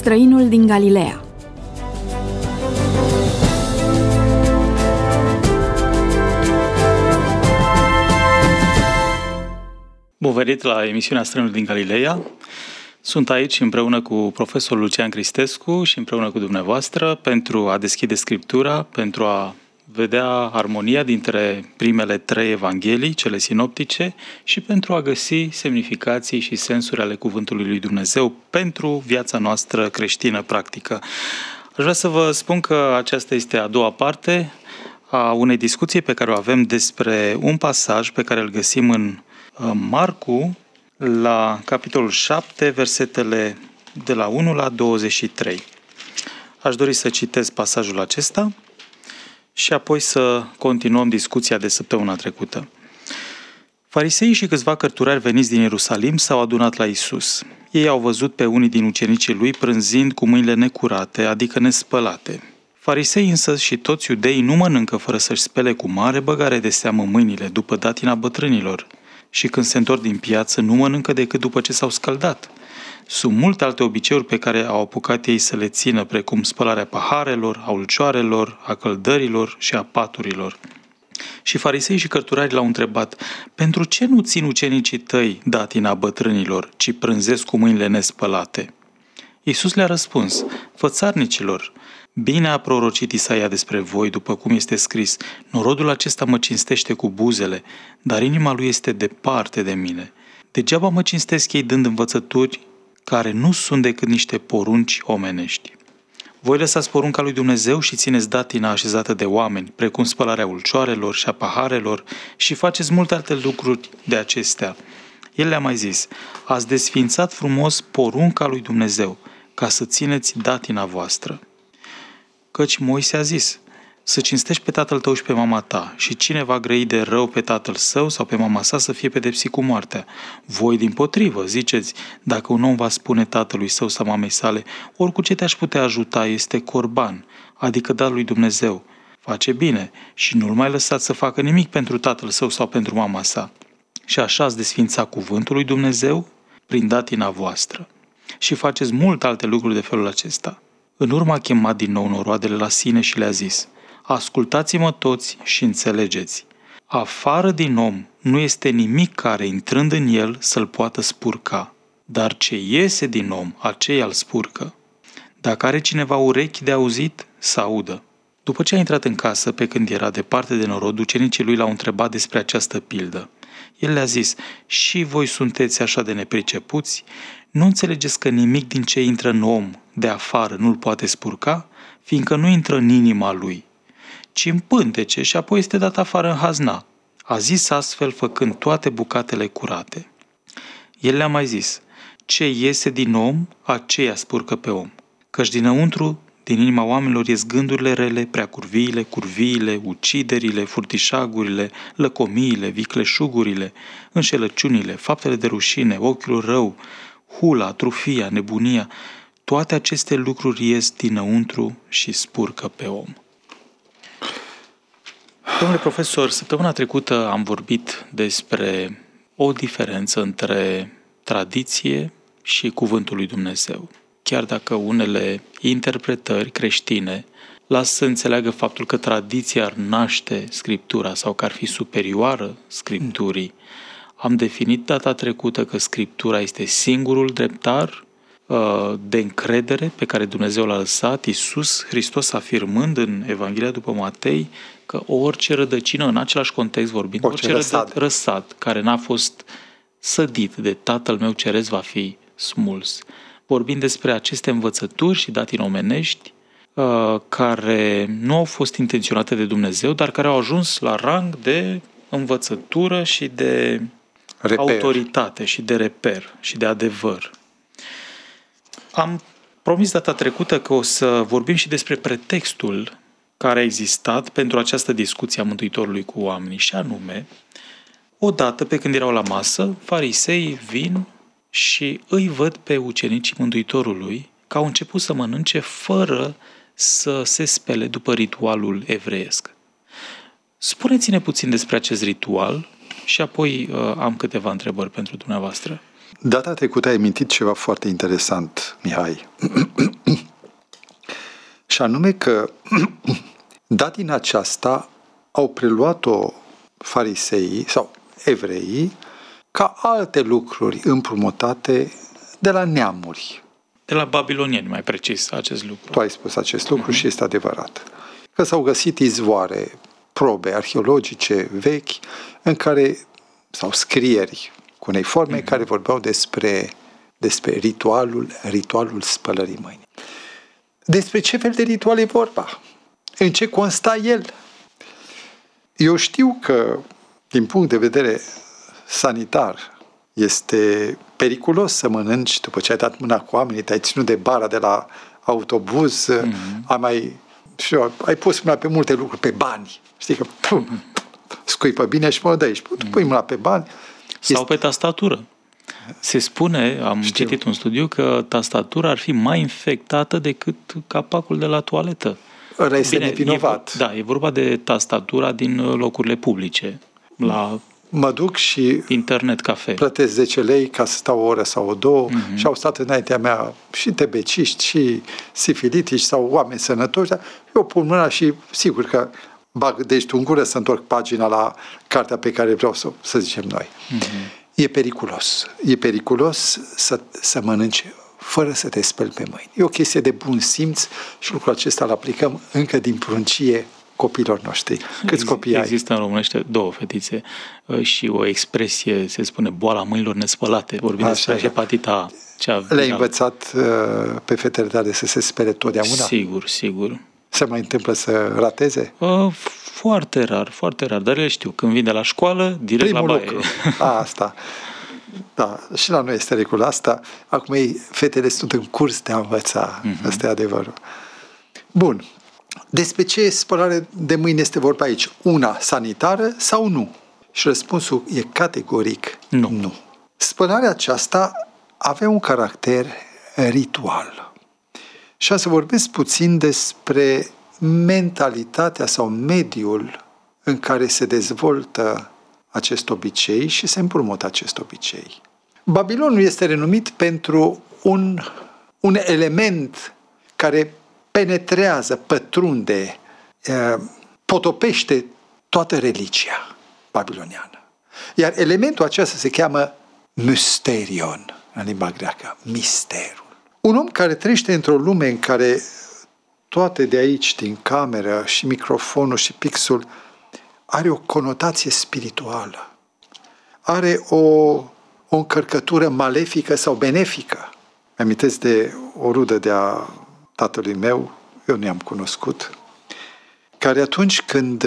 Străinul din Galileea. Bun venit la emisiunea Străinul din Galileea. Sunt aici împreună cu profesorul Lucian Cristescu și împreună cu dumneavoastră pentru a deschide Scriptura, pentru a vedea armonia dintre primele 3 evanghelii, cele sinoptice, și pentru a găsi semnificații și sensuri ale Cuvântului lui Dumnezeu pentru viața noastră creștină practică. Aș vrea să vă spun că aceasta este a doua parte a unei discuții pe care o avem despre un pasaj pe care îl găsim în Marcu, la capitolul 7, versetele de la 1 la 23. Aș dori să citesc pasajul acesta și apoi să continuăm discuția de săptămâna trecută. Fariseii și câțiva cărturari veniți din Ierusalim s-au adunat la Iisus. Ei au văzut pe unii din ucenicii lui prânzind cu mâinile necurate, adică nespălate. Fariseii însă și toți iudeii nu mănâncă fără să-și spele cu mare băgare de seamă mâinile după datina bătrânilor. Și când se întorc din piață, nu mănâncă decât după ce s-au scăldat. Sunt multe alte obiceiuri pe care au apucat ei să le țină, precum spălarea paharelor, a ulcioarelor, a căldărilor și a paturilor. Și farisei și cărturarii l-au întrebat: pentru ce nu țin ucenicii tăi datina bătrânilor, ci prânzesc cu mâinile nespălate? Iisus le-a răspuns: fățarnicilor, bine a prorocit Isaia despre voi, după cum este scris: norodul acesta mă cinstește cu buzele, dar inima lui este departe de mine. Degeaba mă cinstesc ei dând învățături care nu sunt decât niște porunci omenești. Voi lăsați porunca lui Dumnezeu și țineți datina așezată de oameni, precum spălarea ulcioarelor și a paharelor, și faceți multe alte lucruri de acestea. El le-a mai zis: ați desființat frumos porunca lui Dumnezeu, ca să țineți datina voastră. Căci Moise a zis: să cinstești pe tatăl tău și pe mama ta, și cine va grăi de rău pe tatăl său sau pe mama sa să fie pedepsit cu moartea. Voi dimpotrivă ziceți: dacă un om va spune tatălui său sau mamei sale: oricu ce te-aș putea ajuta este corban, adică dat lui Dumnezeu, face bine, și nu-l mai lăsați să facă nimic pentru tatăl său sau pentru mama sa. Și așa ați desființa cuvântul lui Dumnezeu prin datina voastră. Și faceți mult alte lucruri de felul acesta. În urmă a chemat din nou noroadele la sine și le-a zis: ascultați-mă toți și înțelegeți. Afară din om nu este nimic care, intrând în el, să-l poată spurca, dar ce iese din om, aceea îl spurcă. Dacă are cineva urechi de auzit, să audă. După ce a intrat în casă, pe când era departe de norod, ucenicii lui l-au întrebat despre această pildă. El le-a zis: și voi sunteți așa de nepricepuți? Nu înțelegeți că nimic din ce intră în om de afară nu-l poate spurca, fiindcă nu intră în inima lui, ci în pântece și apoi este dat afară în hazna. A zis astfel făcând toate bucatele curate. El le-a mai zis: ce iese din om, aceea spurcă pe om. Căci dinăuntru, din inima oamenilor, ies gândurile rele, curviile, uciderile, furtișagurile, lăcomiile, vicleșugurile, înșelăciunile, faptele de rușine, ochiul rău, hula, trufia, nebunia. Toate aceste lucruri ies dinăuntru și spurcă pe om. Domnule profesor, săptămâna trecută am vorbit despre o diferență între tradiție și Cuvântul lui Dumnezeu. Chiar dacă unele interpretări creștine lasă să înțeleagă faptul că tradiția ar naște Scriptura sau că ar fi superioară Scripturii, am definit data trecută că Scriptura este singurul dreptar de încredere pe care Dumnezeu l-a lăsat, Iisus Hristos afirmând în Evanghelia după Matei că orice rădăcină, în același context vorbind, orice răsad care n-a fost sădit de Tatăl meu Ceresc va fi smuls. Vorbind despre aceste învățături și datini omenești care nu au fost intenționate de Dumnezeu, dar care au ajuns la rang de învățătură și de autoritate și de reper și de adevăr. Am promis data trecută că o să vorbim și despre pretextul care a existat pentru această discuție a Mântuitorului cu oamenii, și anume, odată pe când erau la masă, fariseii vin și îi văd pe ucenicii Mântuitorului că au început să mănânce fără să se spele după ritualul evreiesc. Spuneți-ne puțin despre acest ritual și apoi am câteva întrebări pentru dumneavoastră. Data trecută ai mintit ceva foarte interesant, Mihai. Și anume că datina aceasta au preluat-o fariseii sau evreii ca alte lucruri împrumutate de la neamuri. De la babilonieni, mai precis, acest lucru. Tu ai spus acest lucru și este adevărat. Că s-au găsit izvoare, probe arheologice vechi, în care, sau scrieri cuneiforme care vorbeau despre ritualul spălării mâinii. Despre ce fel de ritual e vorba? În ce consta el? Eu știu că, din punct de vedere sanitar, este periculos să mănânci după ce ai dat mâna cu oamenii, te-ai ținut de bara de la autobuz, ai pus mâna pe multe lucruri, pe bani. Știi că scuipă bine și mă dă aici. Pui mâna pe bani. Sau pe tastatură. Se spune, am citit un studiu, că tastatura ar fi mai infectată decât capacul de la toaletă. Ăla este nevinovat. E vorba de tastatura din locurile publice. Mă duc și internet cafe. Plătesc 10 lei ca să stau o oră sau o două și au stat înaintea mea și tebeciști și sifilitici sau oameni sănătoși, dar eu pun mâna și sigur că bag degetul în gură să întorc pagina la cartea pe care vreau să zicem noi. E periculos. E periculos să mănânci fără să te speli pe mâini. E o chestie de bun simț și lucrul acesta îl aplicăm încă din pruncie copiilor noștri. Câți copii ai? Există în românește 2 fetițe și o expresie, se spune, boala mâinilor nespălate. Vorbim despre hepatita A. Le-ai învățat pe fetele tale să se spere totdeauna? Sigur. Se mai întâmplă să rateze? Foarte rar, dar le știu. Când vin de la școală, direct primul la baie. lucru. Asta. Da, și la noi este regulă asta. Acum fetele sunt în curs de a învăța. Asta e adevărul. Bun. Despre ce spălare de mâini este vorba aici? Una sanitară sau nu? Și răspunsul e categoric nu. Spălarea aceasta avea un caracter ritual. Și am să vorbesc puțin despre mentalitatea sau mediul în care se dezvoltă acest obicei și se împrumută acest obicei. Babilonul este renumit pentru un element care penetrează, pătrunde, potopește toată religia babiloniană. Iar elementul acesta se cheamă mysterion în limba greacă, misterul. Un om care trăiește într-o lume în care toate de aici, din cameră și microfonul și pixul, are o conotație spirituală, are o încărcătură malefică sau benefică. Mi-amintesc de o rudă de-a tatălui meu, eu nu i-am cunoscut, care atunci când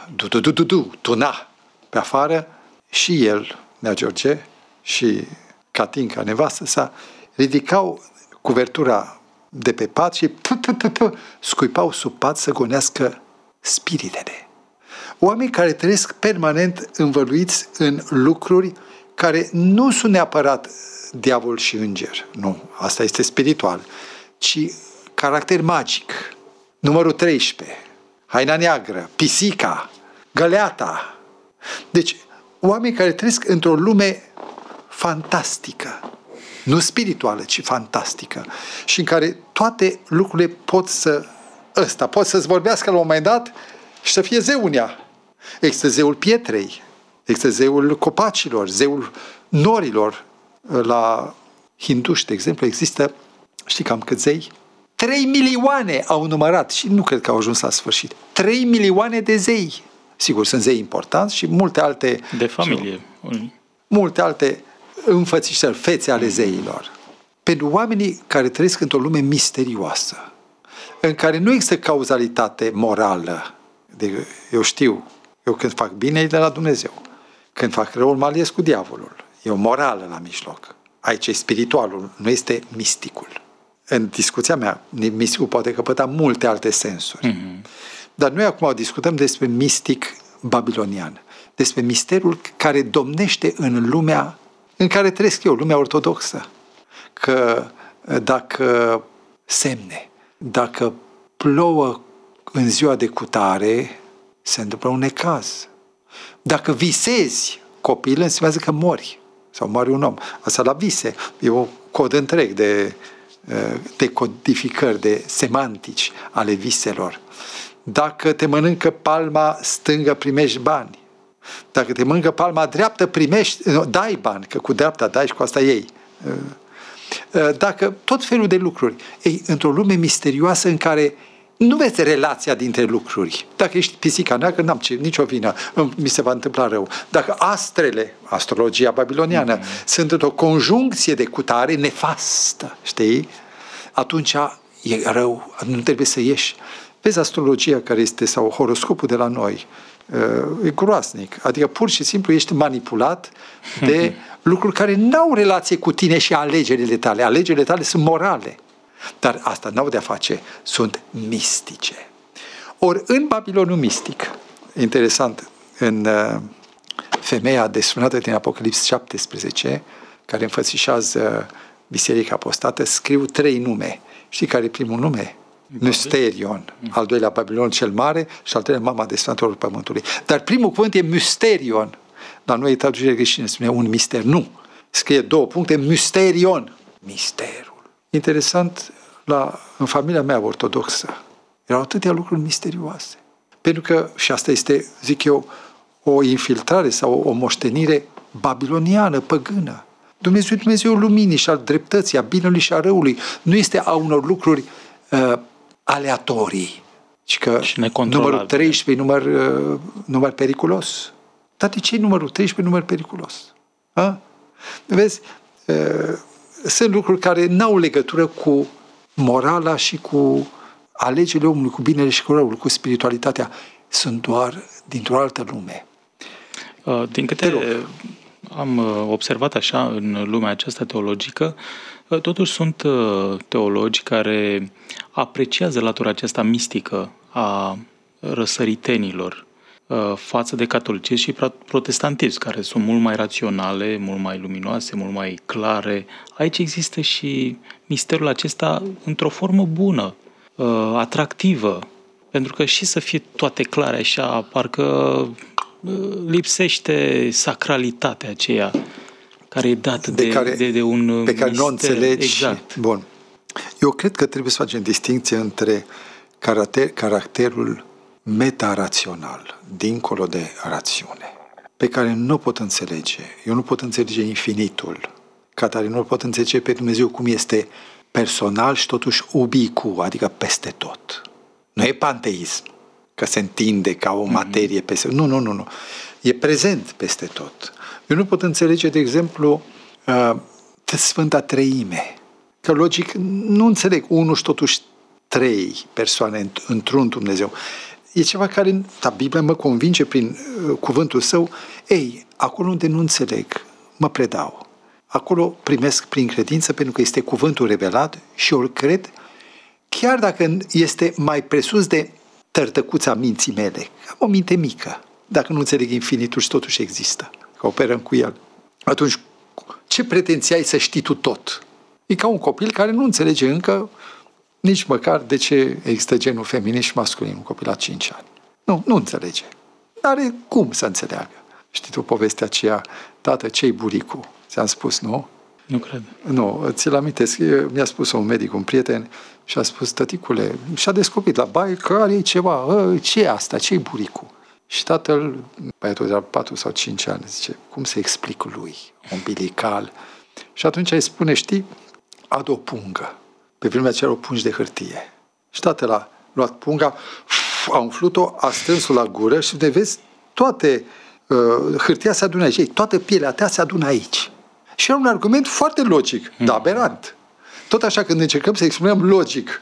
tuna pe afară, și el, Nea George, și Catinca, nevastă sa, ridicau cuvertura de pe pat și scuipau sub pat să gonească spiritele. Oameni care trăiesc permanent învăluiți în lucruri care nu sunt neapărat diavol și înger. Nu, asta este spiritual, ci caracter magic. Numărul 13, haina neagră, pisica, găleata. Deci, oameni care trăiesc într-o lume fantastică, nu spirituală, ci fantastică, și în care toate lucrurile pot să-ți vorbească la un moment dat și să fie zeu în ea. Există zeul pietrei, există zeul copacilor, zeul norilor. La hinduși, de exemplu, există, știi cam câți zei? 3 milioane au numărat și nu cred că au ajuns la sfârșit. 3 milioane de zei. Sigur, sunt zei importanți și multe alte... De familie. Multe alte înfățișări, fețe ale zeilor. Pentru oamenii care trăiesc într-o lume misterioasă, în care nu există cauzalitate morală. Eu știu, eu când fac bine e de la Dumnezeu. Când fac răul, mă aliez cu diavolul. E o morală la mijloc. Aici e spiritualul, nu este misticul. În discuția mea, misticul poate căpăta multe alte sensuri. Dar noi acum discutăm despre mistic babilonian, despre misterul care domnește în lumea în care trăiesc eu, lumea ortodoxă. Că dacă semne, dacă plouă în ziua de cutare, se întâmplă un necaz. Dacă visezi copil înseamnă că mori. Sau moare un om. Asta la vise. E un cod întreg de decodificări, de semantici ale viselor. Dacă te mănâncă palma stângă, primești bani. Dacă te mănâncă palma dreaptă, dai bani, că cu dreapta dai și cu asta iei. Dacă tot felul de lucruri. Ei, într-o lume misterioasă în care nu vezi relația dintre lucruri. Dacă ești pisica neagră, n-am nicio vină, mi se va întâmpla rău. Dacă astrele, astrologia babiloniană, sunt într-o conjuncție de cutare nefastă, știi? Atunci e rău, nu trebuie să ieși. Vezi astrologia care este, sau horoscopul de la noi, e groasnic. Adică pur și simplu ești manipulat de lucruri care n-au relație cu tine și alegerile tale. Alegerile tale sunt morale. Dar asta n-au de-a face, sunt mistice. Ori în Babilonul mistic, interesant, în femeia desfrânată din Apocalips 17, care înfățișează Biserica Apostată, scriu 3 nume. Știi care e primul nume? Mysterion. Al doilea Babilon cel mare și al treilea mama desfrânătorul pământului. Dar primul cuvânt e Mysterion. La noi traducere creștină spune un mister. Nu. Scrie 2 puncte, Mysterion. Misterul. Interesant, în familia mea ortodoxă erau atâtea lucruri misterioase. Pentru că, și asta este, zic eu, o infiltrare sau o moștenire babiloniană, păgână. Dumnezeu luminii și al dreptății, a binelui și a răului. Nu este a unor lucruri aleatorii. Și că numărul 13 număr periculos. Dar de ce numărul 13 număr periculos? A? Vezi? Sunt lucruri care n-au legătură cu morala și cu alegerile omului, cu binele și cu răul, cu spiritualitatea. Sunt doar dintr-o altă lume. Din câte am observat așa în lumea aceasta teologică, totuși sunt teologi care apreciază latura aceasta mistică a răsăritenilor față de catolicism și protestantism, care sunt mult mai raționale, mult mai luminoase, mult mai clare. Aici există și misterul acesta într-o formă bună, atractivă, pentru că și să fie toate clare așa, parcă lipsește sacralitatea aceea care e dată de un pe care mister. Nu înțelegi. Exact. Bun. Eu cred că trebuie să facem distinție între caracterul metarațional, dincolo de rațiune, pe care nu pot înțelege. Eu nu pot înțelege infinitul, ca tare nu pot înțelege pe Dumnezeu cum este personal și totuși ubicu, adică peste tot. Nu e panteism, că se întinde ca o materie peste tot. Nu. E prezent peste tot. Eu nu pot înțelege, de exemplu, Sfânta Treime, că logic nu înțeleg unul și totuși 3 persoane într-un Dumnezeu. E ceva care, Biblia mă convinge prin cuvântul său. Ei, acolo unde nu înțeleg, mă predau. Acolo primesc prin credință, pentru că este cuvântul revelat și eu îl cred, chiar dacă este mai presus de tărtăcuța minții mele. Am o minte mică, dacă nu înțeleg infinitul și totuși există, că operăm cu el. Atunci, ce pretenție ai să știi tu tot? E ca un copil care nu înțelege încă nici măcar de ce există genul feminin și masculin, un copil la 5 ani. Nu înțelege. N-are cum să înțeleagă. Știi tu povestea aceea, tată, ce-i buricul? Ți-am spus, nu? Nu cred. Nu, ți-l amintesc. Mi-a spus un medic, un prieten, și a spus, tăticule, și-a descoperit la baie că are ceva, ce e asta, ce-i buricul? Și tatăl, băiatul de la 4 sau 5 ani, zice, cum să explic lui? Umbilical. Și atunci îi spune, știi, ad o pungă. Pe vremea aceea o pungi de hârtie. Și tatăl a luat punga, a umflut-o, a strâns-o la gură și de vezi, toate hârtia se adună aici. Ei, toată pielea ta se adună aici. Și era un argument foarte logic, dar aberant. Tot așa, când încercăm să exprimăm logic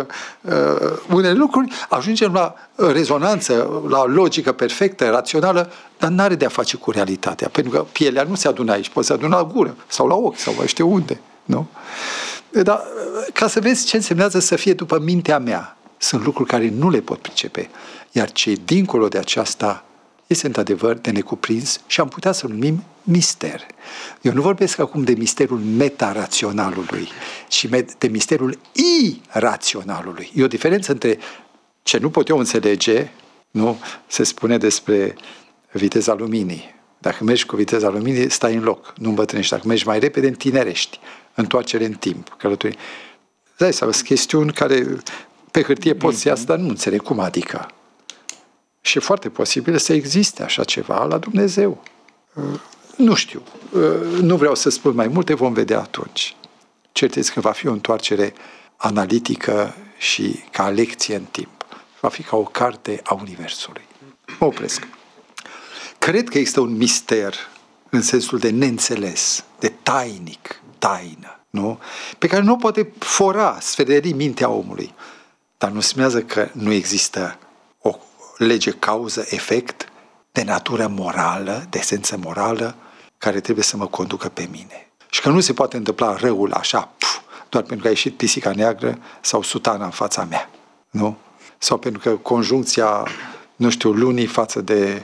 unele lucruri, ajungem la rezonanță, la logică perfectă, rațională, dar n-are de a face cu realitatea. Pentru că pielea nu se adună aici, poate se adună la gură sau la ochi sau mai știu unde. Nu? Dar ca să vezi ce însemnează să fie după mintea mea, sunt lucruri care nu le pot pricepe. Iar ce dincolo de aceasta este într-adevăr de necuprins și am putea să-l numim mister. Eu nu vorbesc acum de misterul metaraționalului, ci de misterul iraționalului. E o diferență între ce nu pot eu înțelege, nu? Se spune despre viteza luminii. Dacă mergi cu viteza luminii, stai în loc, nu îmbătrânești. Dacă mergi mai repede, întinerești. Întoarcere în timp, călătorii. Dai seama, sunt chestiuni care pe hârtie pot să iasă, dar nu înțeleg cum adică. Și e foarte posibil să existe așa ceva la Dumnezeu. Nu știu. Nu vreau să spun mai multe, vom vedea atunci. Cert este că va fi o întoarcere analitică și ca lecție în timp. Va fi ca o carte a Universului. Mă opresc. Cred că există un mister în sensul de neînțeles, de tainic, taină, nu? Pe care nu poate fora, sfederi mintea omului. Dar nu smează că nu există o lege cauză-efect de natură morală, de esență morală, care trebuie să mă conducă pe mine. Și că nu se poate întâmpla răul așa, doar pentru că a ieșit pisica neagră sau sutana în fața mea, nu? Sau pentru că conjuncția, nu știu, lunii față de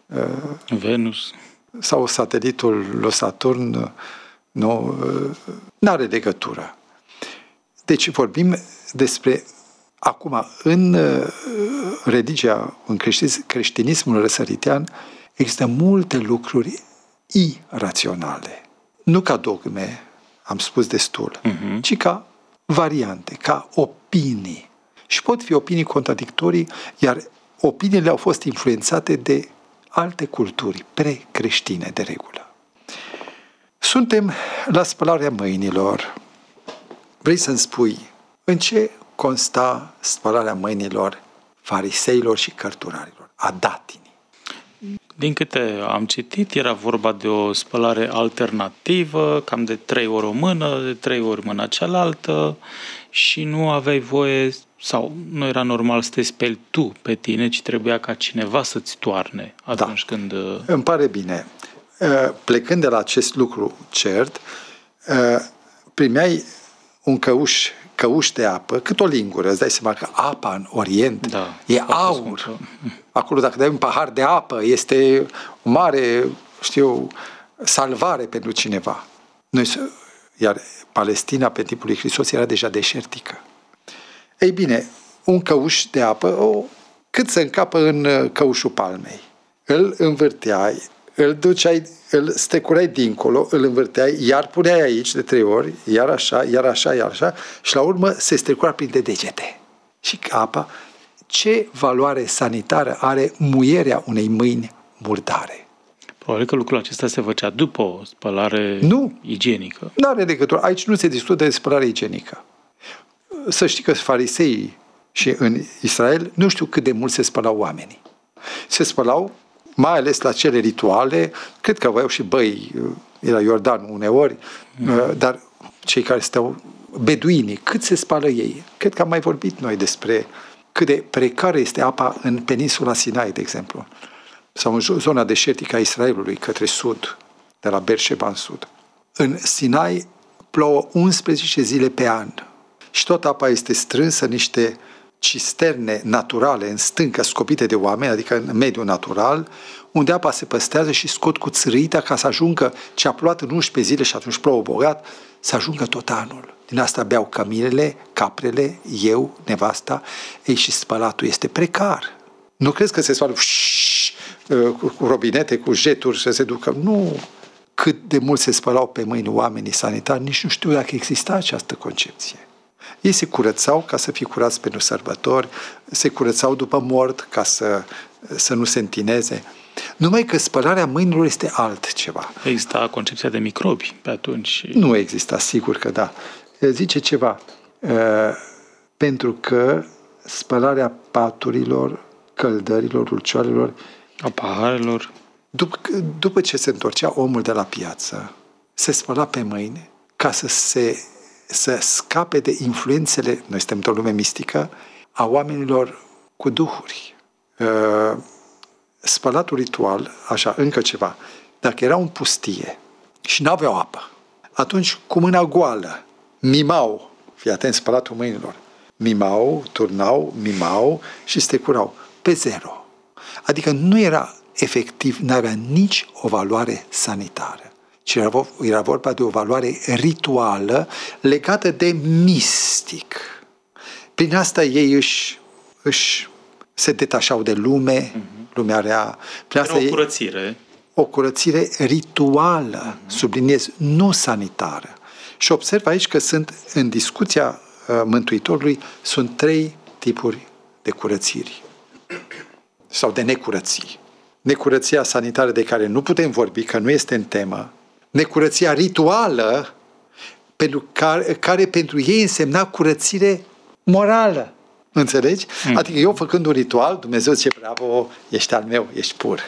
Venus sau satelitul lui Saturn, nu, n-are legătură. Deci vorbim despre, acum, în religia, în creștinismul răsăritean, există multe lucruri iraționale. Nu ca dogme, am spus destul, ci ca variante, ca opinii. Și pot fi opinii contradictorii, iar opiniile au fost influențate de alte culturi pre-creștine, de regulă. Suntem la spălarea mâinilor. Vrei să-mi spui în ce consta spălarea mâinilor fariseilor și cărturarilor, a datinii? Din câte am citit, era vorba de o spălare alternativă, cam de 3 ori o mână, de 3 ori mâna cealaltă și nu aveai voie sau nu era normal să te speli tu pe tine, ci trebuia ca cineva să-ți toarne atunci când... Îmi pare bine. Plecând de la acest lucru cert, primeai un căuș de apă, cât o lingură, îți dai seama că apa în Orient e aur. Acolo dacă dai un pahar de apă, este o mare, salvare pentru cineva. Iar Palestina pe timpul lui Hristos era deja deșertică. Ei bine, un căuș de apă, cât să încapă în căușul palmei. Îl învârteai, îl stecurai dincolo, îl învârteai, iar puneai aici de 3 ori, iar așa, iar așa, iar așa, și la urmă se strecura printre degete. Și apa, ce valoare sanitară are muierea unei mâini murdare? Probabil că lucrul acesta se făcea după o spălare igienică. Nu are legătură. Aici nu se discută de spălare igienică. Să știi că fariseii și în Israel nu știu cât de mult se spălau oamenii. Se spălau mai ales la cele rituale, cred că aveau și băi, era Iordan uneori, dar cei care stau, beduinii, cât se spală ei? Cred că am mai vorbit noi despre cât de precară este apa în peninsula Sinai, de exemplu, sau în zona deșertică a Israelului, către sud, de la Beersheba în sud. În Sinai plouă 11 zile pe an și tot apa este strânsă în niște cisterne naturale în stâncă scopite de oameni, adică în mediul natural, unde apa se păstrează și scot cu țărâita ca să ajungă ce a plouat în 11 zile și atunci plouă bogat, să ajungă tot anul. Din asta beau căminele, caprele, eu, nevasta, ei și spălatul este precar. Nu crezi că se spală cu robinete, cu jeturi să se ducă? Nu. Cât de mult se spălau pe mâini oamenii sanitari, nici nu știu dacă exista această concepție. Ei se curățau ca să fie curați pentru sărbători, se curățau după mort ca să nu se întineze. Numai că spălarea mâinilor este altceva. Exista concepția de microbi pe atunci. Nu exista, sigur că da. Zice ceva, pentru că spălarea paturilor, căldărilor, ulcioarelor, a paharelor. După ce se întorcea omul de la piață, se spăla pe mâini ca să scape de influențele, noi suntem într-o lume mistică, a oamenilor cu duhuri. Spălatul ritual, așa, încă ceva, dacă era în pustie și n-aveau apă, atunci cu mâna goală, mimau, fii atent, spălatul mâinilor, mimau, turnau, mimau și strecurau pe 0. Adică nu era efectiv, n-avea nici o valoare sanitară, ci era vorba de o valoare rituală legată de mistic. Prin asta ei se detașau de lume, lumea rea. Era o curățire. o curățire rituală, subliniez, nu sanitară. Și observ aici că sunt, în discuția Mântuitorului, sunt 3 tipuri de curățiri sau de necurății. Necurăția sanitară de care nu putem vorbi, că nu este în temă, necurăția rituală, care pentru ei însemna curățire morală. Înțelegi? Adică eu făcând un ritual, Dumnezeu zice, bravo, ești al meu, ești pur.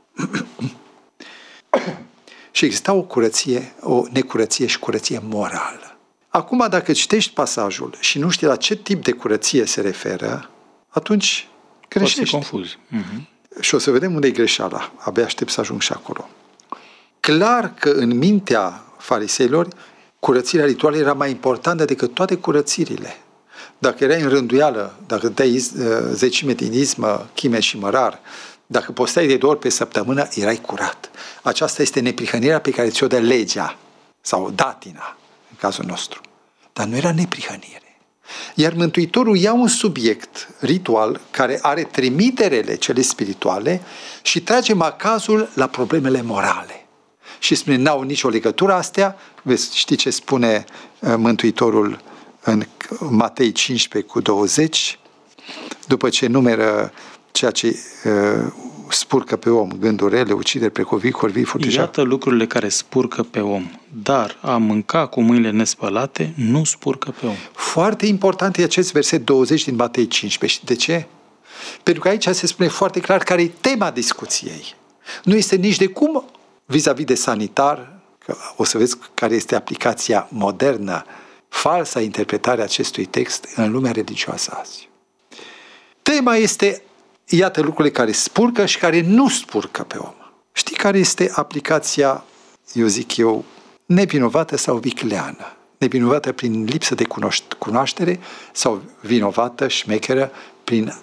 Și exista o curăție, o necurăție și curăție morală. Acum, dacă citești pasajul și nu știi la ce tip de curăție se referă, atunci greșești. Poți să confuzi. Și o să vedem unde e greșeala. Abia aștept să ajung și acolo. Clar că în mintea fariseilor, curățirea rituală era mai importantă decât toate curățirile. Dacă erai în rânduială, dacă dai zecime din izmă, chime și mărar, dacă posteai de 2 ori pe săptămână, erai curat. Aceasta este neprihănirea pe care ți-o dă legea sau datina, în cazul nostru. Dar nu era neprihănire. Iar Mântuitorul ia un subiect ritual care are trimiterele cele spirituale și trage macazul la problemele morale. Și spune, n-au nicio legătură astea. Veți ști ce spune Mântuitorul în Matei 15:20, după ce numeră ceea ce spurcă pe om, gânduri rele, ucideri, precovi, corvii, furtișari. Iată lucrurile care spurcă pe om, dar a mânca cu mâinile nespălate nu spurcă pe om. Foarte important e acest verset 20 din Matei 15. Și de ce? Pentru că aici se spune foarte clar care e tema discuției. Nu este nici de cum vis-a-vis de sanitar, că o să vezi care este aplicația modernă, falsa interpretare a acestui text în lumea religioasă azi. Tema este, iată lucrurile care spurcă și care nu spurcă pe om. Știi care este aplicația, eu zic eu, nevinovată sau vicleană? Nevinovată prin lipsă de cunoaștere sau vinovată, șmecheră, prin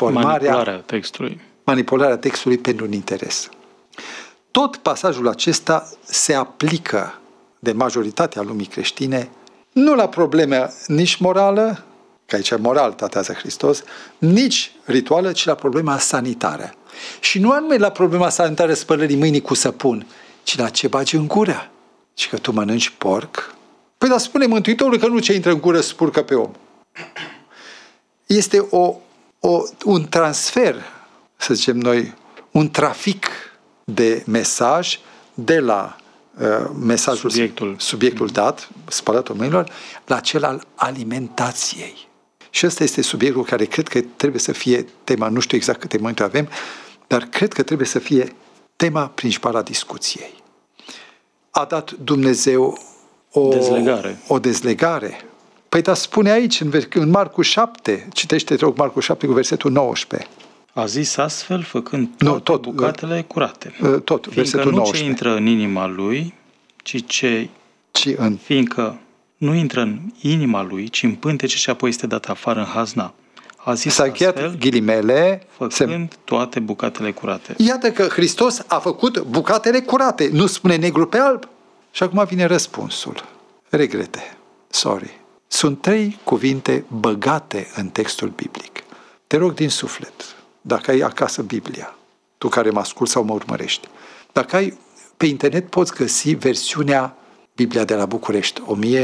manipularea textului pentru un interes. Tot pasajul acesta se aplică de majoritatea lumii creștine nu la probleme nici morală, că aici moral tratează Hristos, nici rituală, ci la problema sanitară. Și nu anume la problema sanitară spălării mâinii cu săpun, ci la ce bagi în gură. Și că tu mănânci porc. Păi dar spune Mântuitorul că nu ce intră în gură spurcă pe om. Este un transfer, să zicem noi, un trafic de mesaj de la mesajul, subiectul dat, spălatul mâinilor, la cel al alimentației. Și ăsta este subiectul care cred că trebuie să fie tema, nu știu exact câte momente avem, dar cred că trebuie să fie tema principală a discuției. A dat Dumnezeu o dezlegare. Păi dar spune aici, în Marcu 7, citește, te rog, Marcu 7 cu versetul 19. A zis astfel, făcând toate bucatele curate. Tot, versetul 19. Fiindcă nu ce intră în inima lui, fiindcă nu intră în inima lui, ci în pântece și apoi este dat afară în hazna. A zis astfel, ghilimele, făcând toate bucatele curate. Iată că Hristos a făcut bucatele curate. Nu spune negru pe alb. Și acum vine răspunsul. Regrete. Sorry. Sunt 3 cuvinte băgate în textul biblic. Te rog din suflet, dacă ai acasă Biblia, tu care mă asculți sau mă urmărești, dacă ai pe internet poți găsi versiunea Biblia de la București,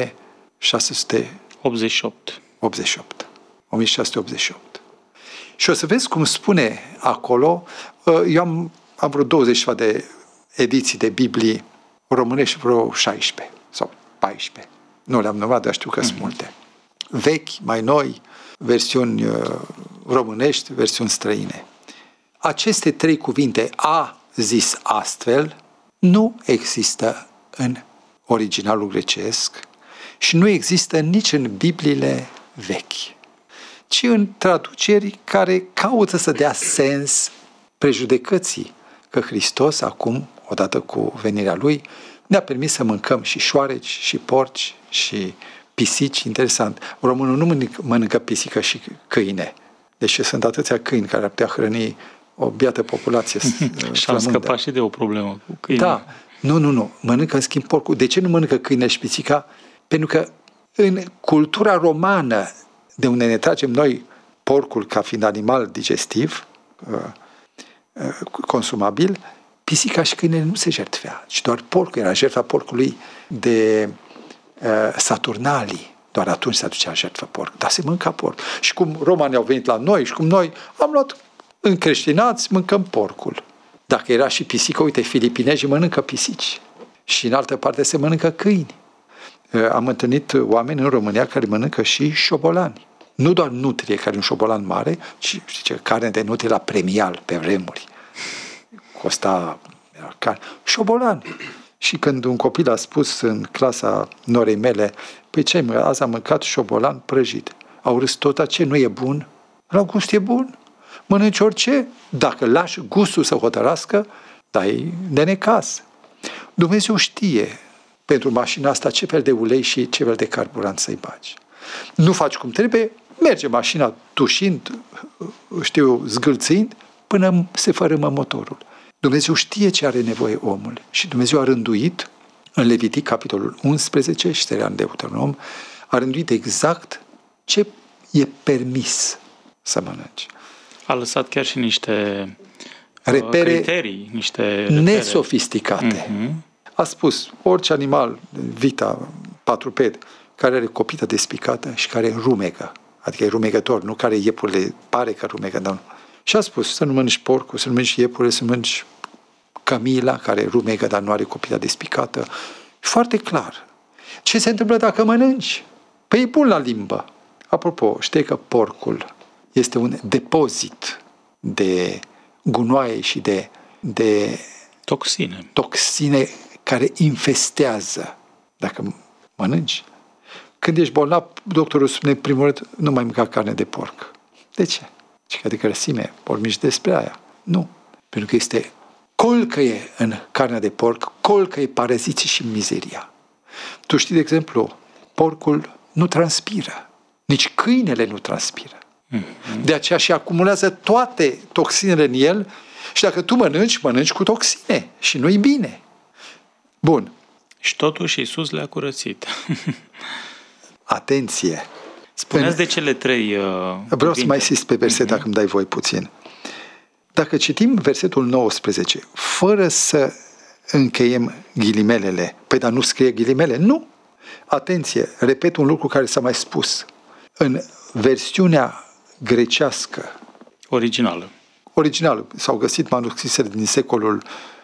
1688. 1688. Și o să vezi cum spune acolo, eu am vreo 20 de ediții de Biblii românești, vreo 16 sau 14. Nu le-am numărat, dar știu că sunt multe. Vechi, mai noi, versiuni românești, versiuni străine. Aceste 3 cuvinte, a zis astfel, nu există în originalul grecesc și nu există nici în Bibliile vechi, ci în traduceri care caută să dea sens prejudecății că Hristos acum, odată cu venirea Lui, ne-a permis să mâncăm și șoareci, și porci, și pisici. Interesant. Românul nu mănâncă pisică și câine. Deși sunt atâția câini care ar putea hrăni o biată populație flămândă. Și am scăpat și de o problemă cu câine. Da. Nu. Mănâncă în schimb porcul. De ce nu mănâncă câine și pisica? Pentru că în cultura romană, de unde ne tragem noi porcul ca fiind animal digestiv, consumabil, pisica și câinele nu se jertfea, ci doar porcul era jertfa porcului de Saturnalii. Doar atunci se aducea jertfă porc, dar se mânca porc. Și cum romanii au venit la noi și cum noi am luat încreștinați, mâncăm porcul. Dacă era și pisică, uite, filipinezii mănâncă pisici și în altă parte se mănâncă câini. Am întâlnit oameni în România care mănâncă și șobolani. Nu doar nutrie, care e un șobolan mare, ci carne de nutrie la Premial pe vremuri. Costa carne. Șobolani. Și când un copil a spus în clasa norei mele, păi ce, azi am mâncat șobolan prăjit. Au râs tot, ce nu e bun? La gust e bun. Mănânci orice, dacă lași gustul să hotărască, dai de necaz. Dumnezeu știe pentru mașina asta ce fel de ulei și ce fel de carburant să-i bagi. Nu faci cum trebuie, merge mașina tușind, zgâlțind, până se fărâmă motorul. Dumnezeu știe ce are nevoie omul și Dumnezeu a rânduit în Levitic, capitolul 11 și în Deuteronom, a rânduit exact ce e permis să mănânci. A lăsat chiar și niște repere, criterii, niște repere nesofisticate. A spus, orice animal, vita, patruped, care are copită despicată și care rumegă, adică e rumegător, nu care iepurile pare că rumegă, dar nu. Și a spus să nu mănânci porcul, să nu mănânci iepurile, să nu mănânci cămila, care rumegă, dar nu are copita despicată. Foarte clar. Ce se întâmplă dacă mănânci? Păi e bun la limbă. Apropo, știi că porcul este un depozit de gunoaie și de toxine care infestează dacă mănânci. Când ești bolnav, doctorul spune, primul rând, nu mai mânca carne de porc. De ce? Și că de grăsime, vorbiți despre aia. Nu. Pentru că este colcăie în carnea de porc, colcăie paraziții și mizeria. Tu știi, de exemplu, porcul nu transpiră. Nici câinele nu transpiră. De aceea și acumulează toate toxinele în el și dacă tu mănânci cu toxine și nu-i bine. Bun. Și totuși Iisus le-a curățit. Atenție! Spuneați de cele trei Vreau să mai insist pe verset, dacă îmi dai voi puțin. Dacă citim versetul 19, fără să încheiem ghilimelele, păi dar nu scrie ghilimele? Nu! Atenție! Repet un lucru care s-a mai spus. În versiunea grecească originală, s-au găsit manuscrisele din secolul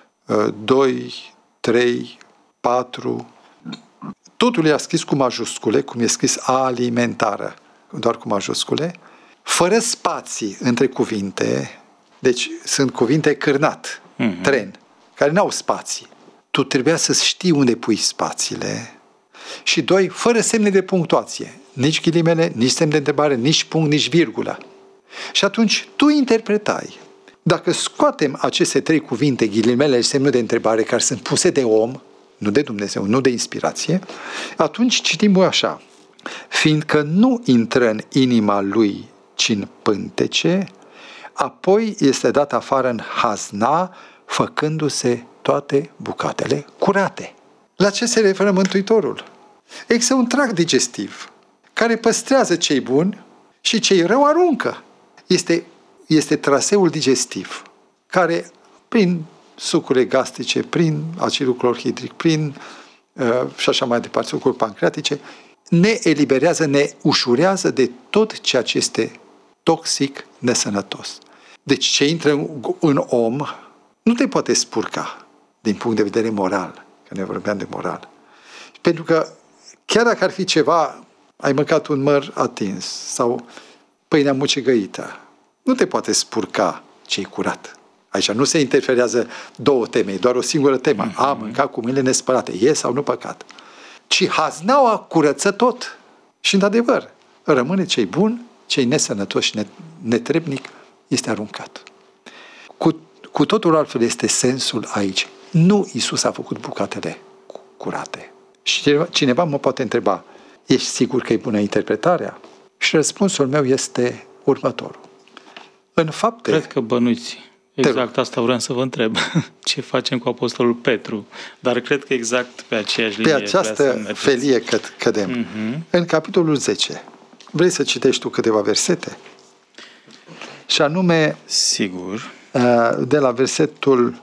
2, 3, 4. Totul e scris cu majuscule, cum e scris alimentară, doar cu majuscule, fără spații între cuvinte, deci sunt cuvinte cârnat, tren, care n-au spații. Tu trebuia să știi unde pui spațiile și doi, fără semne de punctuație, nici ghilimele, nici semne de întrebare, nici punct, nici virgulă. Și atunci tu interpretai. Dacă scoatem aceste trei cuvinte, ghilimele și semnul de întrebare, care sunt puse de om, nu de Dumnezeu, nu de inspirație, atunci citim așa. Fiindcă nu intră în inima lui, ci în pântece, apoi este dat afară în hazna, făcându-se toate bucatele curate. La ce se referă Mântuitorul? Există un tract digestiv care păstrează cei buni și cei rău aruncă. Este traseul digestiv care, prin sucurile gastrice, prin acidul clorhidric, și așa mai departe, sucuri pancreatice, ne eliberează, ne ușurează de tot ceea ce este toxic, nesănătos. Deci ce intră în om nu te poate spurca din punct de vedere moral, că ne vorbeam de moral. Pentru că chiar dacă ar fi ceva, ai mâncat un măr atins sau pâinea mucegăită, nu te poate spurca ce-i curat. Aici nu se interferează două teme, e doar o singură temă. A mâncat cu mâinile nespălate, e sau nu păcat. Ci haznaua curăță tot. Și într-adevăr, rămâne cei bun, cei nesănătoși și netrebnic, este aruncat. Cu totul altfel este sensul aici. Nu Iisus a făcut bucatele curate. Și cineva mă poate întreba, ești sigur că e bună interpretarea? Și răspunsul meu este următorul. În fapte... Cred că bănuiți. Exact asta vreau să vă întreb. Ce facem cu apostolul Petru? Dar cred că exact pe aceeași linie. Pe această felie cădem. În capitolul 10. Vrei să citești tu câteva versete? Și anume... Sigur. De la versetul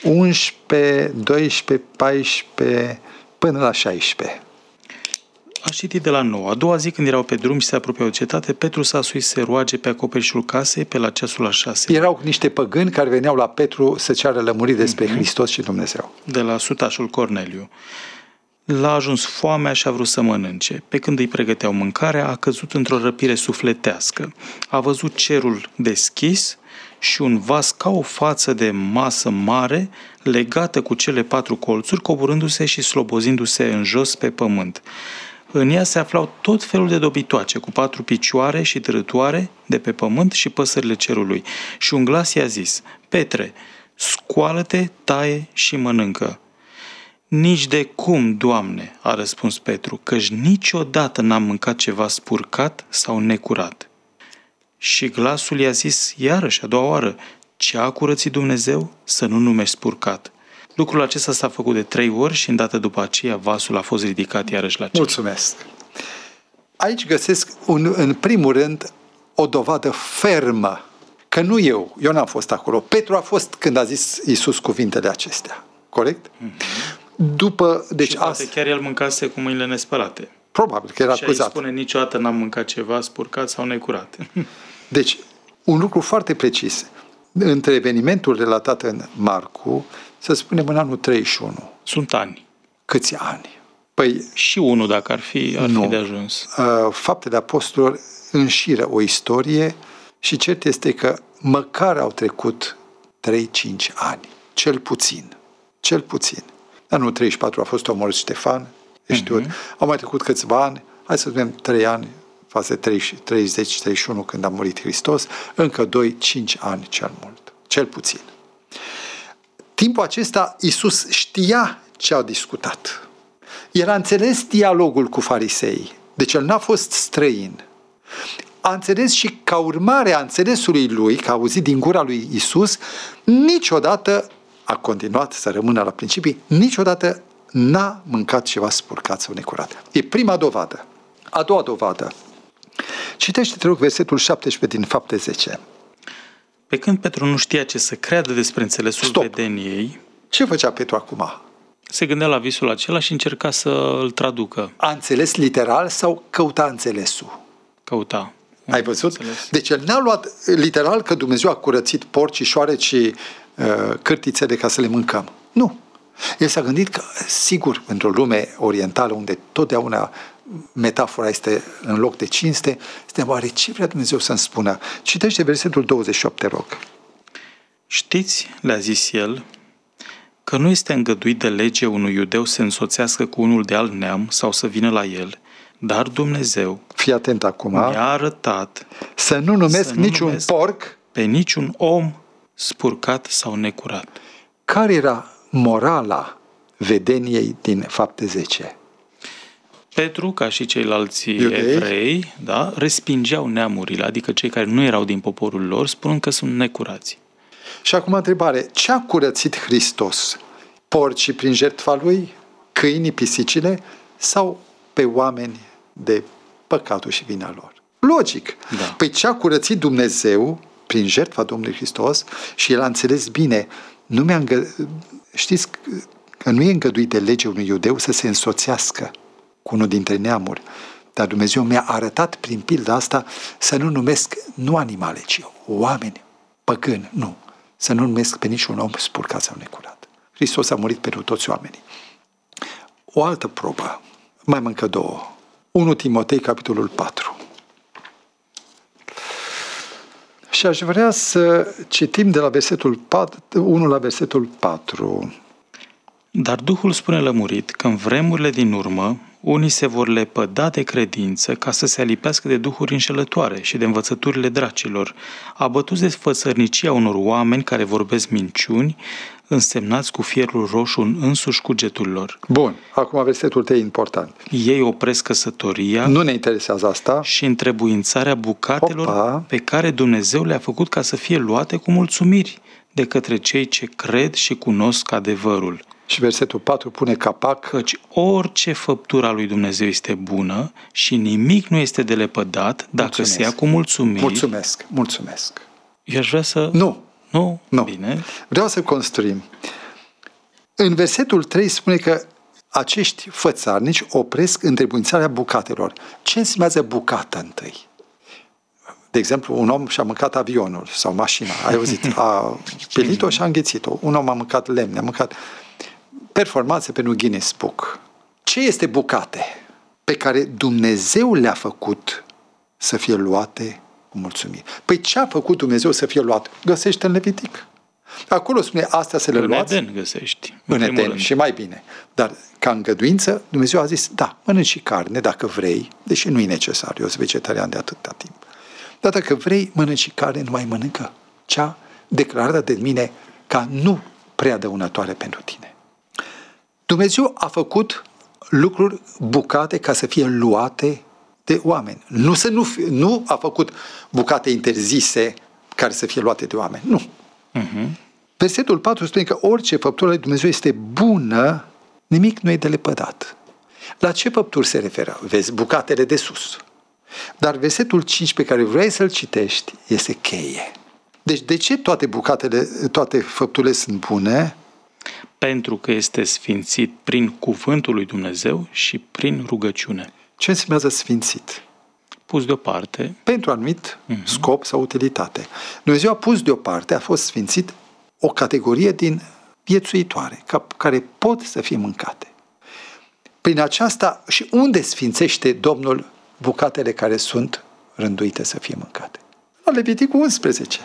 11, 12, 14, până la 16. Aș citi de la 9. A doua zi, când erau pe drum și se apropiau de cetate, Petru s-a suit să se roage pe acoperișul casei pe la ceasul al 6. Erau niște păgâni care veneau la Petru să ceară lămuriri despre Hristos și Dumnezeu. De la sutașul Corneliu. L-a ajuns foamea și a vrut să mănânce. Pe când îi pregăteau mâncarea, a căzut într-o răpire sufletească. A văzut cerul deschis și un vas ca o față de masă mare, legată cu cele 4 colțuri, coborându-se și slobozindu-se în jos pe pământ. În ea se aflau tot felul de dobitoace, cu 4 picioare și târătoare de pe pământ și păsările cerului. Și un glas i-a zis: Petre, scoală-te, taie și mănâncă. Nici de cum, Doamne, a răspuns Petru, căci niciodată n-am mâncat ceva spurcat sau necurat. Și glasul i-a zis iarăși, a doua oară: ce a curățit Dumnezeu să nu numești spurcat. Lucrul acesta s-a făcut de 3 ori și îndată după aceea vasul a fost ridicat iarăși la cer. Mulțumesc! Aici găsesc în primul rând o dovadă fermă, că nu eu n-am fost acolo. Petru a fost când a zis Iisus cuvintele acestea. Corect? După, deci și poate chiar el mâncase cu mâinile nespălate. Probabil că era și acuzat. Și spune niciodată n-am mâncat ceva spurcat sau necurat. Deci, un lucru foarte precis. Între evenimentul relatat în Marcu, să spunem în anul 31. Sunt ani. Câți ani? Păi, și unul, dacă ar fi de ajuns. Faptele Apostolilor înșiră o istorie și cert este că măcar au trecut 3-5 ani. Cel puțin. Anul 34 a fost omorât Ștefan, au mai trecut câțiva ani, hai să spunem 3 ani, față 30-31 când a murit Hristos, încă 2-5 ani cel mult, cel puțin. Timpul acesta Iisus știa ce au discutat. El a înțeles dialogul cu fariseii, deci el n-a fost străin. A înțeles și ca urmare a înțelesului lui, că a auzit din gura lui Iisus, niciodată a continuat să rămână la principii, niciodată n-a mâncat ceva spurcat sau necurat. E prima dovadă. A doua dovadă. Citește, te rog, versetul 17 din Fapte 10. Pe când Petru nu știa ce să creadă despre înțelesul vedeniei... Ce făcea Petru acum? Se gândea la visul acela și încerca să îl traducă. A înțeles literal sau căuta înțelesul? Căuta. Ai văzut? Înțeles. Deci el n-a luat literal că Dumnezeu a curățit porci, șoareci și cârtițele ca să le mâncăm. Nu. El s-a gândit că, sigur, într-o lume orientală unde totdeauna metafora este în loc de cinste, este oare ce vrea Dumnezeu să-mi spună? Citește versetul 28, te rog. Știți, le-a zis el, că nu este îngăduit de lege unui iudeu să însoțească cu unul de alt neam sau să vină la el, dar Dumnezeu, fii atent acum, mi-a arătat să nu numesc niciun porc pe niciun om spurcat sau necurat. Care era morala vedeniei din Fapte 10? Petru, ca și ceilalți evrei, respingeau neamurile, adică cei care nu erau din poporul lor, spunând că sunt necurați. Și acum întrebare, ce a curățit Hristos? Porcii prin jertfa lui, câinii, pisicile sau pe oameni de păcatul și vina lor? Logic. Da. Păi ce a curățit Dumnezeu prin jertfa Domnului Hristos și el a înțeles bine, știți că nu e îngăduit de lege unui iudeu să se însoțească cu unul dintre neamuri, dar Dumnezeu mi-a arătat prin pilda asta să nu numesc nu animale, ci oameni păgâni, nu. Să nu numesc pe niciun om spurcat sau necurat. Hristos a murit pentru toți oamenii. O altă probă, mai încă 2. 1 Timotei, capitolul 4. Și aș vrea să citim de la versetul 1 la versetul 4. Dar Duhul spune lămurit că în vremurile din urmă unii se vor lepăda de credință ca să se alipească de duhuri înșelătoare și de învățăturile dracilor, abătuți de fățărnicia unor oameni care vorbesc minciuni, însemnați cu fierul roșu în însuși cugetul lor. Bun, acum versetul 3 important. Ei opresc căsătoria. Nu ne interesează asta. Și întrebuințarea bucatelor pe care Dumnezeu le-a făcut ca să fie luate cu mulțumiri de către cei ce cred și cunosc adevărul. Și versetul 4 pune capac. Căci orice făptură a lui Dumnezeu este bună și nimic nu este de lepădat dacă se ia cu mulțumiri. Mulțumesc. Eu aș vrea să... Nu. Bine. Vreau să construim. În versetul 3 spune că acești fățarnici opresc întrebuințarea bucatelor. Ce înseamnă bucată întâi? De exemplu, un om și-a mâncat avionul sau mașina, ai auzit, a pelit-o și a înghețit-o. Un om a mâncat lemne, a mâncat performanțe pentru Guinness Book. Ce este bucate pe care Dumnezeu le-a făcut să fie luate cu mulțumire? Păi ce a făcut Dumnezeu să fie luat? Găsește în Levitic. Acolo spune, astea să le luați. În Eden găsești. În Eden și mai bine. Dar ca îngăduință, Dumnezeu a zis, da, mănânci și carne dacă vrei, deși nu e necesar, eu sunt vegetarian de atâta timp. Dar dacă vrei, mănânci și carne, nu mai mănâncă cea declarată de mine ca nu prea dăunătoare pentru tine. Dumnezeu a făcut lucruri bucate ca să fie luate de oameni. Nu a făcut bucate interzise care să fie luate de oameni. Nu. Versetul 4 spune că orice făptură lui Dumnezeu este bună, nimic nu e de lepădat. La ce făpturi se referă? Vezi, bucatele de sus. Dar versetul 5 pe care vrei să-l citești este cheie. Deci de ce toate făpturile sunt bune? Pentru că este sfințit prin cuvântul lui Dumnezeu și prin rugăciune. Ce înseamnă sfințit? Pus deoparte. Pentru anumit scop sau utilitate. Dumnezeu a pus deoparte, a fost sfințit o categorie din viețuitoare, care pot să fie mâncate. Prin aceasta, și unde sfințește Domnul bucatele care sunt rânduite să fie mâncate? La Leviticul 11.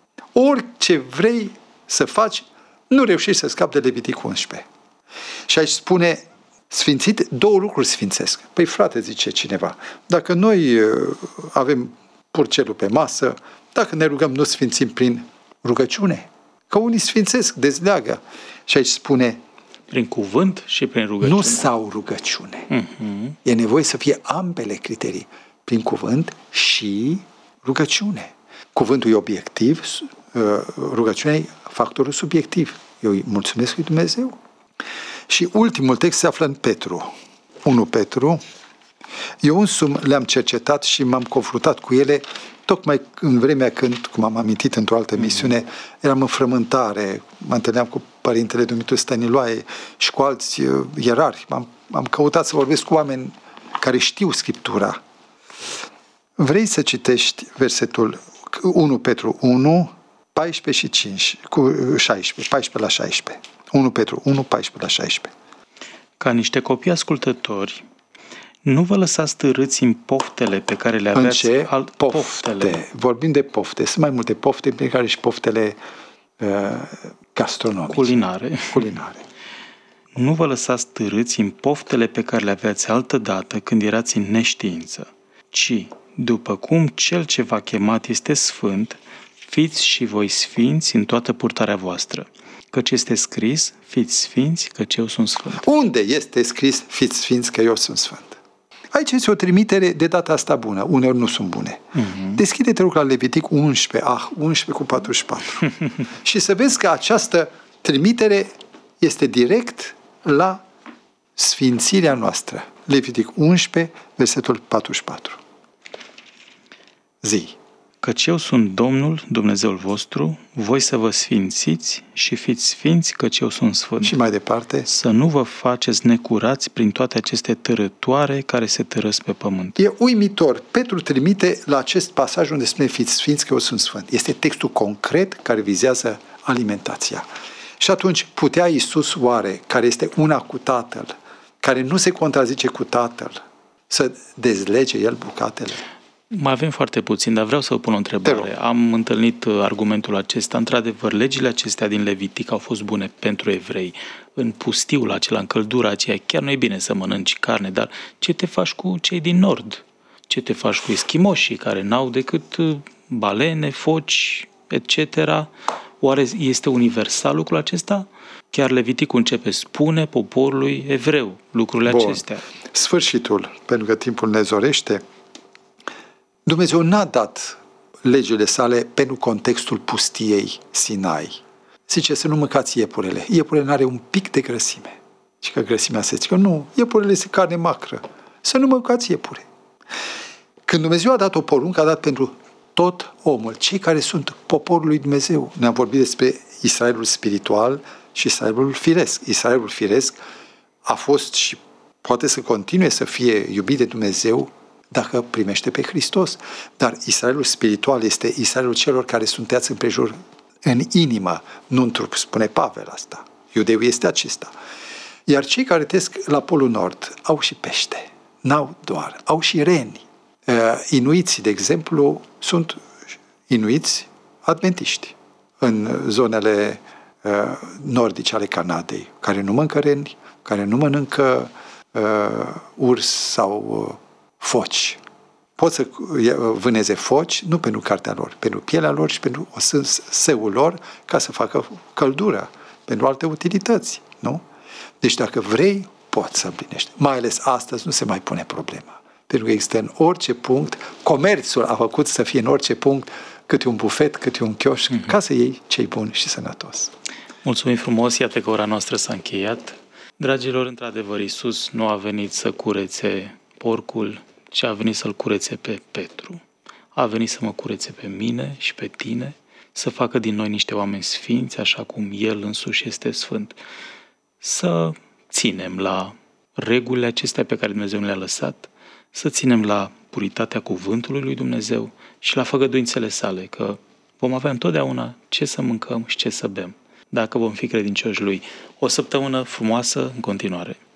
Orice vrei să faci, nu reușești să scapi de Leviticul 11. Și aici spune, sfințit, două lucruri sfințesc. Păi frate, zice cineva, dacă noi avem purcelul pe masă, dacă ne rugăm, nu sfințim prin rugăciune? Că unii sfințesc, dezleagă. Și aici spune, prin cuvânt și prin rugăciune. Nu sau rugăciune. E nevoie să fie ambele criterii. Prin cuvânt și rugăciune. Cuvântul e obiectiv, rugăciunea e factorul subiectiv. Eu îi mulțumesc lui Dumnezeu. Și ultimul text se află în Petru. 1 Petru. Eu însumi le-am cercetat și m-am confruntat cu ele tocmai în vremea când, cum am amintit într-o altă emisiune, eram în frământare, mă întâlneam cu Părintele Dumitru Stăniloae și cu alți ierarhi. Am căutat să vorbesc cu oameni care știu Scriptura. Vrei să citești versetul 1 Petru 1, 14 și 5, cu 16, 14 la 16. 1 Petru 1, 14 la 16. Ca niște copii ascultători, nu vă lăsați târâți în poftele pe care le aveați. În ce? Poftele. Vorbim de pofte. Sunt mai multe pofte, pe care și poftele gastronomice. Culinare. Nu vă lăsați târâți în poftele pe care le aveați altădată când erați în neștiință, ci, după cum Cel ce v-a chemat este sfânt, fiți și voi sfinți în toată purtarea voastră. Căci este scris, fiți sfinți, căci eu sunt sfânt. Unde este scris, fiți sfinți, că eu sunt sfânt? Aici este o trimitere de data asta bună. Uneori nu sunt bune. Deschide-te rog la Levitic 11, 11 cu 44. Și să vezi că această trimitere este direct la sfințirea noastră. Levitic 11, versetul 44. Zi. Căci eu sunt Domnul, Dumnezeul vostru, voi să vă sfințiți și fiți sfinți, căci eu sunt sfânt. Și mai departe. Să nu vă faceți necurați prin toate aceste târătoare care se târăsc pe pământ. E uimitor. Petru trimite la acest pasaj unde spune fiți sfinți, că eu sunt sfânt. Este textul concret care vizează alimentația. Și atunci putea Iisus oare, care este una cu Tatăl, care nu se contrazice cu Tatăl, să dezlege El bucatele? Mai avem foarte puțin, dar vreau să vă pun o întrebare. Am întâlnit argumentul acesta. Într-adevăr, legile acestea din Levitic au fost bune pentru evrei. În pustiul acela, în căldura aceea, chiar nu e bine să mănânci carne, dar ce te faci cu cei din nord? Ce te faci cu eschimoșii care n-au decât balene, foci, etc.? Oare este universal lucrul acesta? Chiar Leviticul începe, spune poporului evreu lucrurile acestea. Sfârșitul, pentru că timpul ne zorește. Dumnezeu n-a dat legile sale pentru contextul pustiei Sinai. Zice să nu mâncați iepurele. Iepurele n-are un pic de grăsime. Și că grăsimea se zice că nu, iepurele este carne macră. Să nu mâncați iepure. Când Dumnezeu a dat o poruncă, a dat pentru tot omul, cei care sunt poporul lui Dumnezeu. Ne-am vorbit despre Israelul spiritual și Israelul firesc. Israelul firesc a fost și poate să continue să fie iubit de Dumnezeu dacă primește pe Hristos. Dar Israelul spiritual este Israelul celor care sunteți împrejur în inimă, nu în trup, spune Pavel asta. Iudeul este acesta. Iar cei care trăiesc la Polul Nord au și pește, n-au doar, au și reni. Inuiții, de exemplu, sunt inuiți adventiști în zonele nordice ale Canadei, care nu mănâncă reni, care nu mănâncă urs sau foci. Pot să vâneze foci, nu pentru cartea lor, pentru pielea lor și pentru săul lor, ca să facă căldură, pentru alte utilități, nu? Deci dacă vrei, poți să împlinești. Mai ales astăzi nu se mai pune problema. Pentru că există în orice punct, comerțul a făcut să fie în orice punct câte un bufet, câte un chioșc, ca să iei ce-i bun și sănătos. Mulțumim frumos, iată că ora noastră s-a încheiat. Dragilor, într-adevăr, Iisus nu a venit să curețe porcul, ci a venit să-l curețe pe Petru. A venit să mă curețe pe mine și pe tine, să facă din noi niște oameni sfinți, așa cum El însuși este sfânt. Să ținem la regulile acestea pe care Dumnezeu le-a lăsat, să ținem la puritatea cuvântului lui Dumnezeu și la făgăduințele sale, că vom avea întotdeauna ce să mâncăm și ce să bem, dacă vom fi credincioși Lui. O săptămână frumoasă în continuare!